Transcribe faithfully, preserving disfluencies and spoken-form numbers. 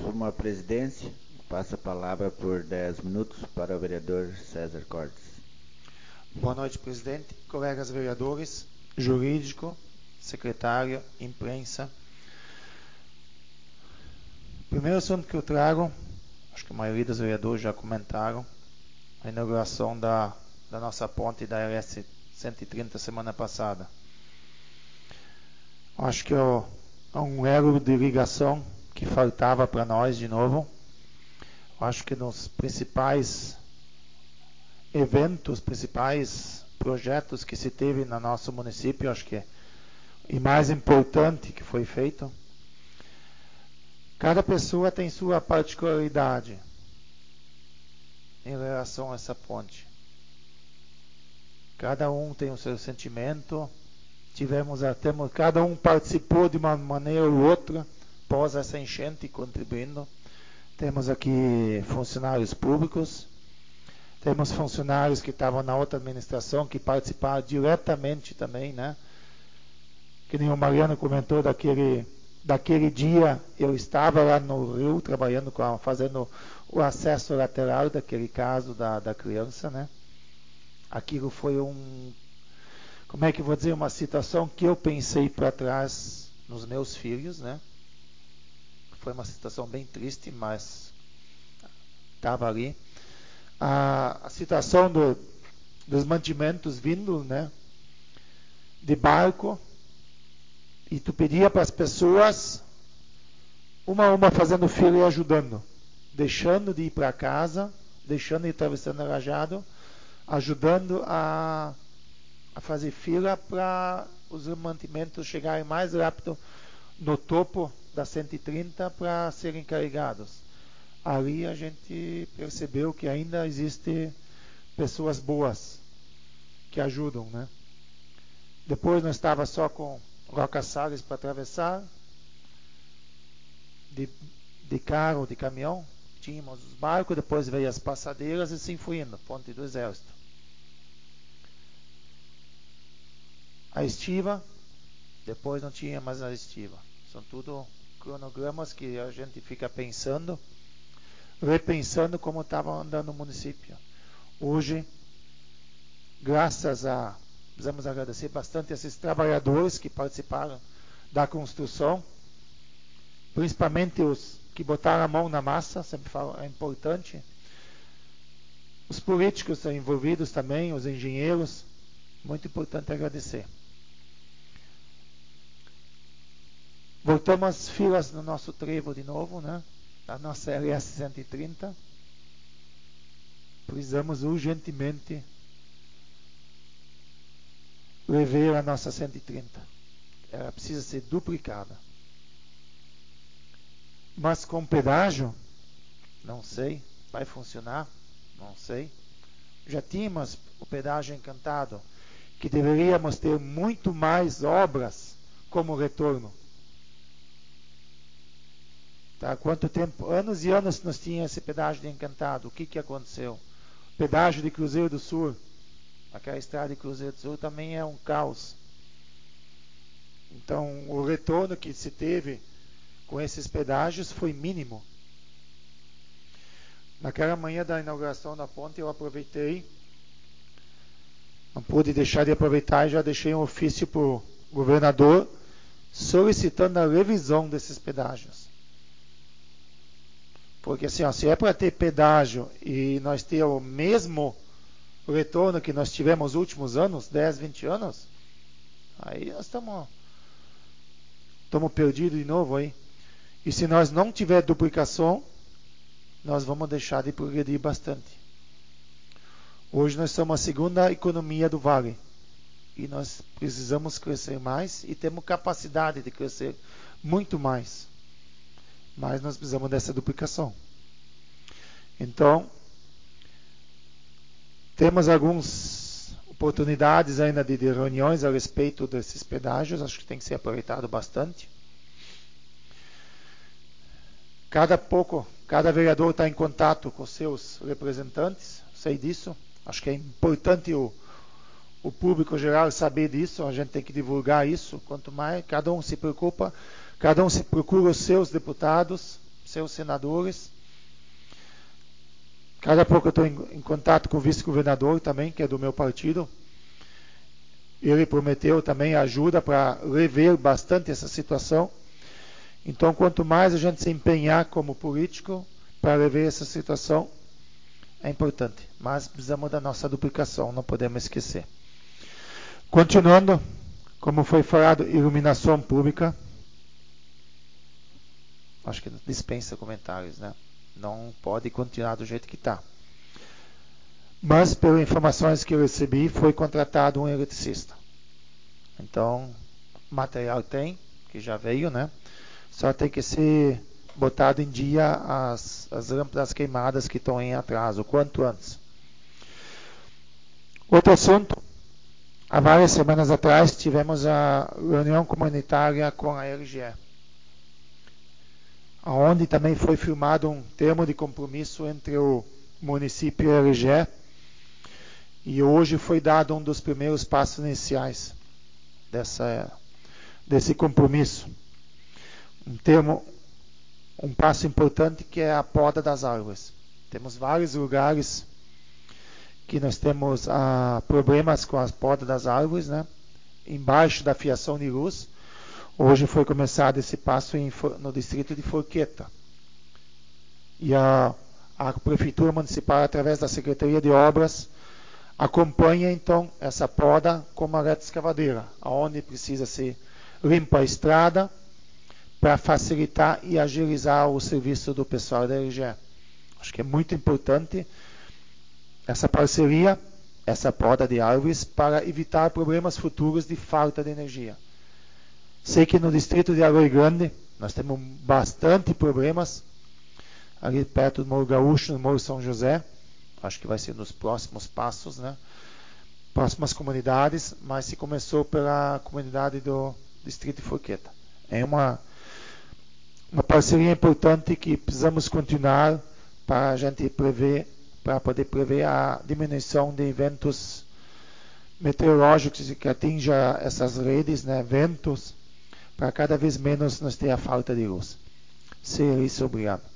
Como a presidência, passa a palavra por dez minutos para o vereador César Cortes. Boa noite, presidente, colegas vereadores, jurídico, secretário, imprensa. O primeiro assunto que eu trago, acho que a maioria dos vereadores já comentaram, a inauguração da, da nossa ponte da R S cento e trinta semana passada. Acho que é um elo de ligação que faltava para nós de novo. Acho que nos principais eventos, principais projetos que se teve no nosso município, acho que é e mais importante que foi feito, cada pessoa tem sua particularidade em relação a essa ponte. Cada um tem o seu sentimento. Tivemos até, cada um participou de uma maneira ou outra após essa enchente, contribuindo. Temos aqui funcionários públicos, temos funcionários que estavam na outra administração, que participaram diretamente também, né? Que nem o Mariano comentou daquele, daquele dia, eu estava lá no Rio, trabalhando com a, fazendo o acesso lateral daquele caso da, da criança, né? Aquilo foi um, como é que eu vou dizer, uma situação que eu pensei para trás nos meus filhos, né? Foi uma situação bem triste, mas estava ali. A, a situação do, dos mantimentos vindo, né? De barco, e tu pedia para as pessoas, uma a uma fazendo fila e ajudando, deixando de ir para casa, deixando de ir atravessando o rajado, ajudando a, a fazer fila para os mantimentos chegarem mais rápido no topo da cento e trinta para serem carregados. Ali a gente percebeu que ainda existem pessoas boas que ajudam, né? Depois nós estava só com Roca Salles para atravessar, de, de carro, de caminhão, tínhamos os barcos, depois veio as passadeiras e assim foi indo, Ponte do Exército. A estiva, depois não tinha mais a estiva. São tudo cronogramas que a gente fica pensando, repensando como estava andando o município. Hoje, graças a, precisamos agradecer bastante a esses trabalhadores que participaram da construção, principalmente os que botaram a mão na massa, sempre falo, é importante. Os políticos envolvidos também, os engenheiros, muito importante agradecer. Voltamos às filas no nosso trevo de novo, né? Da nossa R S cento e trinta. Precisamos urgentemente rever a nossa cento e trinta. Ela precisa ser duplicada. Mas com pedágio, não sei. Vai funcionar? Não sei. Já tínhamos o pedágio encantado, que deveríamos ter muito mais obras como retorno. Tá? Quanto tempo? Anos e anos nós tínhamos esse pedágio de encantado. O que, que aconteceu? Pedágio de Cruzeiro do Sul. Aquela estrada de Cruzeiro do Sul também é um caos. Então, o retorno que se teve com esses pedágios foi mínimo. Naquela manhã da inauguração da ponte, eu aproveitei, não pude deixar de aproveitar e já deixei um ofício para o governador solicitando a revisão desses pedágios. Porque assim, ó, se é para ter pedágio e nós ter o mesmo retorno que nós tivemos nos últimos anos, dez, vinte anos, aí nós estamos estamos perdidos de novo aí. E se nós não tiver duplicação, nós vamos deixar de progredir bastante. Hoje nós somos a segunda economia do Vale. E nós precisamos crescer mais e temos capacidade de crescer muito mais. Mas nós precisamos dessa duplicação. Então, temos algumas oportunidades ainda de, de reuniões a respeito desses pedágios. Acho que tem que ser aproveitado bastante. Cada pouco, cada vereador está em contato com seus representantes, sei disso. Acho que é importante o, o público geral saber disso, a gente tem que divulgar isso. Quanto mais, cada um se preocupa, cada um se procura os seus deputados, seus senadores. Cada pouco eu estou em, em contato com o vice-governador também, que é do meu partido. Ele prometeu também ajuda para rever bastante essa situação. Então, quanto mais a gente se empenhar como político para rever essa situação, é importante. Mas precisamos da nossa duplicação, não podemos esquecer. Continuando, como foi falado, iluminação pública. Acho que dispensa comentários, né? Não pode continuar do jeito que está. Mas, pelas informações que eu recebi, foi contratado um eletricista. Então, material tem, que já veio, né? Só tem que ser botado em dia as, as lâmpadas queimadas que estão em atraso, o quanto antes. Outro assunto. Há várias semanas atrás tivemos a reunião comunitária com a L G E, onde também foi firmado um termo de compromisso entre o município e a L G E, e hoje foi dado um dos primeiros passos iniciais dessa, desse compromisso. Um termo, um passo importante que é a poda das árvores. Temos vários lugares que nós temos ah, problemas com a poda das árvores, né? Embaixo da fiação de luz. Hoje foi começado esse passo em, no distrito de Forqueta. E a, a Prefeitura Municipal, através da Secretaria de Obras, acompanha então essa poda com uma retroescavadeira, onde precisa ser limpa a estrada para facilitar e agilizar o serviço do pessoal da L G E. Acho que é muito importante essa parceria, essa poda de árvores, para evitar problemas futuros de falta de energia. Sei que no distrito de Arroio Grande nós temos bastante problemas, ali perto do Morro Gaúcho, no Morro São José. Acho que vai ser nos próximos passos, né? Próximas comunidades, mas se começou pela comunidade do distrito de Forqueta. É uma, uma parceria importante que precisamos continuar para a gente prever, para poder prever a diminuição de eventos meteorológicos que atinja essas redes, né, ventos, para cada vez menos nós ter a falta de luz. Ser isso, obrigado.